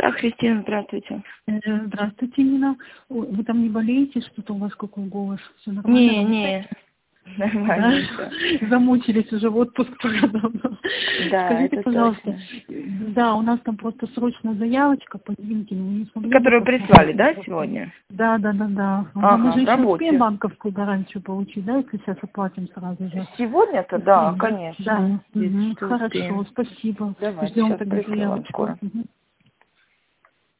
Да, Кристина, здравствуйте. Здравствуйте, Нина. Ой, вы там не болеете? Что-то у вас какой голос? Все нормально? Не, нормально все. Да? Замучились уже в отпуск уже давно. Да, Скажите, это пожалуйста, точно. да, у нас там просто срочная заявочка по Динкину. Не смогли бы Которую посмотреть прислали, да, просто? сегодня? Да. Мы Ага, же в еще успеем работе. банковскую гарантию получить, да, если сейчас оплатим сразу же? Сегодня-то, да, Успеем, да? конечно. Да, Здесь что хорошо, успеем. спасибо. Давайте, Ждем сейчас тогда пришлю вам заявочку. скоро.